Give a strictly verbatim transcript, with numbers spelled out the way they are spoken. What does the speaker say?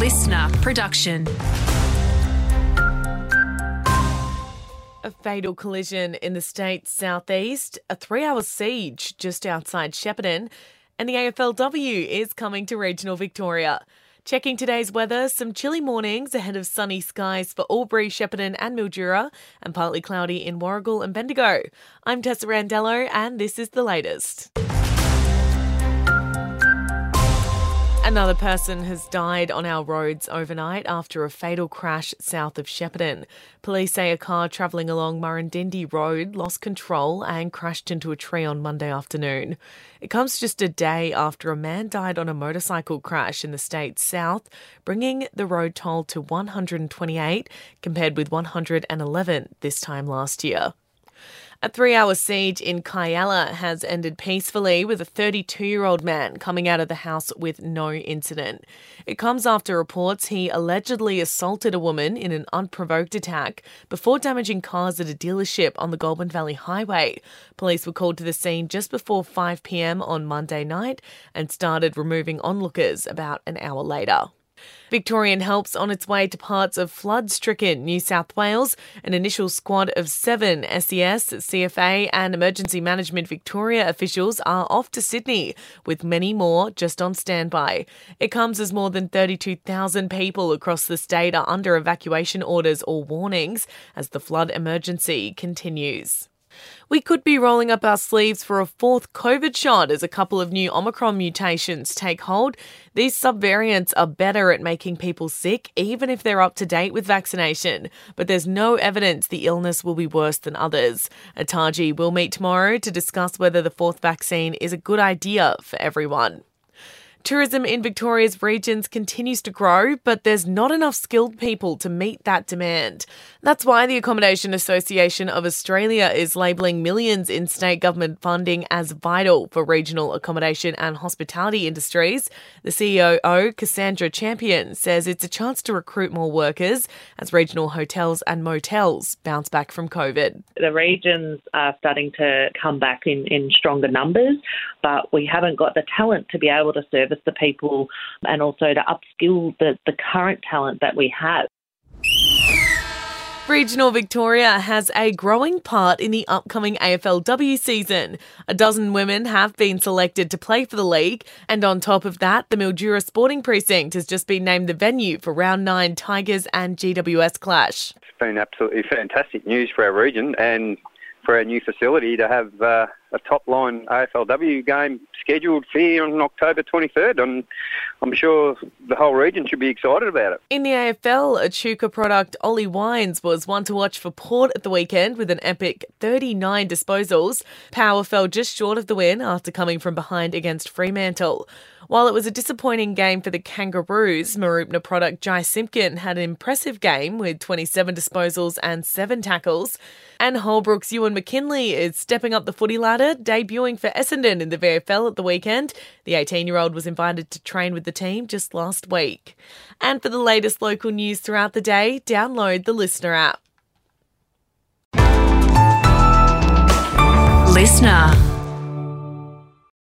listener production. A fatal collision in the state's southeast, a three-hour siege just outside Shepparton, and the A F L W is coming to regional Victoria. Checking today's weather, some chilly mornings ahead of sunny skies for Albury, Shepparton and Mildura, and partly cloudy in Warragul and Bendigo. I'm Tessa Randello, and this is the latest. Another person has died on our roads overnight after a fatal crash south of Shepparton. Police say a car travelling along Murrindindi Road lost control and crashed into a tree on Monday afternoon. It comes just a day after a man died on a motorcycle crash in the state's south, bringing the road toll to one hundred twenty-eight compared with one hundred eleven this time last year. A three-hour siege in Kialla has ended peacefully, with a thirty-two-year-old man coming out of the house with no incident. It comes after reports he allegedly assaulted a woman in an unprovoked attack before damaging cars at a dealership on the Goulburn Valley Highway. Police were called to the scene just before five p.m. on Monday night and started removing onlookers about an hour later. Victorian Help's on its way to parts of flood-stricken New South Wales. An initial squad of seven S E S, C F A and Emergency Management Victoria officials are off to Sydney, with many more just on standby. It comes as more than thirty-two thousand people across the state are under evacuation orders or warnings as the flood emergency continues. We could be rolling up our sleeves for a fourth COVID shot as a couple of new Omicron mutations take hold. These subvariants are better at making people sick, even if they're up to date with vaccination. But there's no evidence the illness will be worse than others. ATAGI will meet tomorrow to discuss whether the fourth vaccine is a good idea for everyone. Tourism in Victoria's regions continues to grow, but there's not enough skilled people to meet that demand. That's why the Accommodation Association of Australia is labelling millions in state government funding as vital for regional accommodation and hospitality industries. The C O O, Cassandra Champion, says it's a chance to recruit more workers as regional hotels and motels bounce back from COVID. The regions are starting to come back in, in stronger numbers, but we haven't got the talent to be able to service the people and also to upskill the, the current talent that we have. Regional Victoria has a growing part in the upcoming A F L W season. A dozen women have been selected to play for the league, and on top of that, the Mildura Sporting Precinct has just been named the venue for Round nine Tigers and G W S clash. It's been absolutely fantastic news for our region and for our new facility to have uh, a top-line A F L W game scheduled for here on October twenty-third. And I'm sure the whole region should be excited about it. In the A F L, Echuca product Ollie Wines was one to watch for Port at the weekend with an epic thirty-nine disposals. Power fell just short of the win after coming from behind against Fremantle. While it was a disappointing game for the Kangaroos, Mooroopna product Jai Simpkin had an impressive game with twenty-seven disposals and seven tackles. And Holbrook's Ewan McKinley is stepping up the footy ladder, debuting for Essendon in the V F L at the weekend. The eighteen-year-old was invited to train with the team just last week. And for the latest local news throughout the day, download the Listener app. Listener.